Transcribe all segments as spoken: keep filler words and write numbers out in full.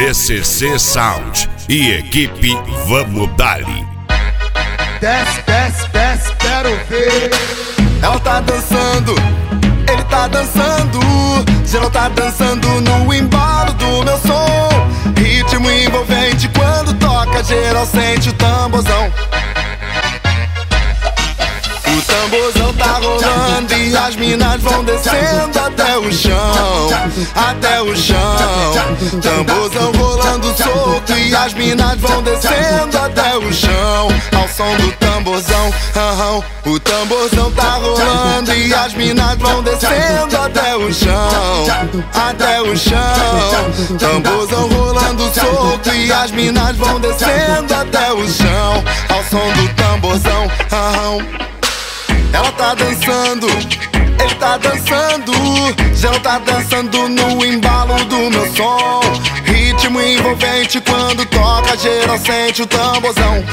D C C Sound e equipe Vamos Dali. Desce, desce, desce, quero ver. Ela tá dançando, ele tá dançando, geral tá dançando no embalo do meu som. Ritmo envolvente quando toca, geral sente o tamborzão. O tamborzão tá rolando e as minas vão descendo até o chão, até o chão. Tamborzão rolando solto e as minas vão descendo até o chão, ao som do tamborzão. Aham. O tamborzão tá rolando e as minas vão descendo até o chão, até o chão. Tamborzão rolando solto e as minas vão descendo até o chão, ao som do tamborzão. Aham. Ela tá dançando, ele tá dançando, geral tá dançando no embalo do meu som. Ritmo envolvente quando toca, geral sente o tamborzão.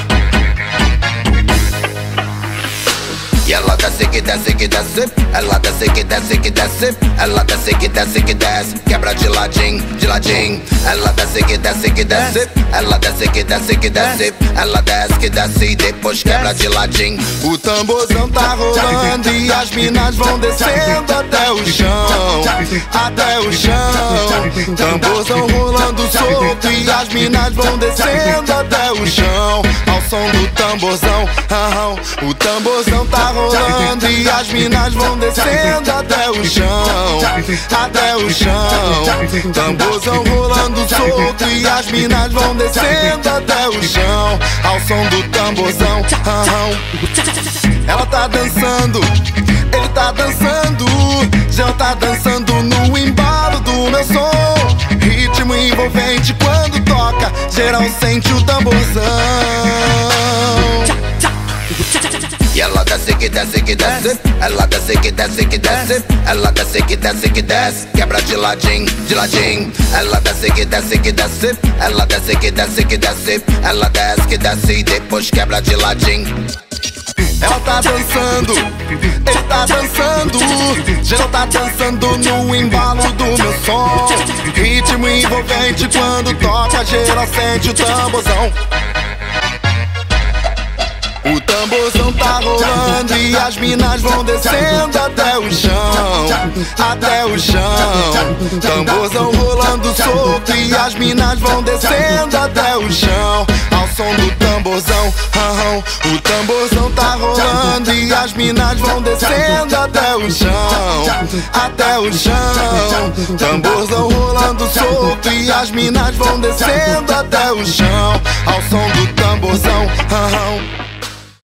E ela desce que desce que desce, ela desce que desce que desce, ela desce que desce que desce, quebra de ladinho, de ladinho. Ela desce que desce que desce, ela desce que desce que desce, ela desce que desce e depois quebra de ladinho. O tamborzão tá rolando e as minas vão descendo até o chão, até o chão. Tamborzão rolando solto e as minas vão descendo até o chão, ao som do tamborzão. Aham. O tamborzão tá rolando e as minas vão descendo até o chão, até o chão. Tamborzão rolando solto e as minas vão descendo até o chão, ao som do tamborzão. Aham. Ela tá dançando, ele tá dançando, já tá dançando no embalo do meu som. Ritmo envolvente quando toca, geral sente o tamborzão. E ela desce que desce que desce, ela desce que desce que desce, ela desce que desce que desce, quebra de ladinho, de ladinho. Ela desce que desce que desce, ela desce que desce que desce, ela desce que desce e depois quebra de ladinho. Ela tá dançando, ele tá dançando, geral tá dançando no embalo do meu som. Ritmo envolvente quando toca, geral sente o tamborzão. O tamborzão tá rolando e as minas vão descendo até o chão, até o chão. Tamborzão rolando solto e as minas vão descendo até o chão, ao som do tamborzão. Aham. O tamborzão tá rolando e as minas vão descendo até o chão, até o chão. Tamborzão rolando solto e as minas vão descendo até o chão, ao som do tamborzão. Aham.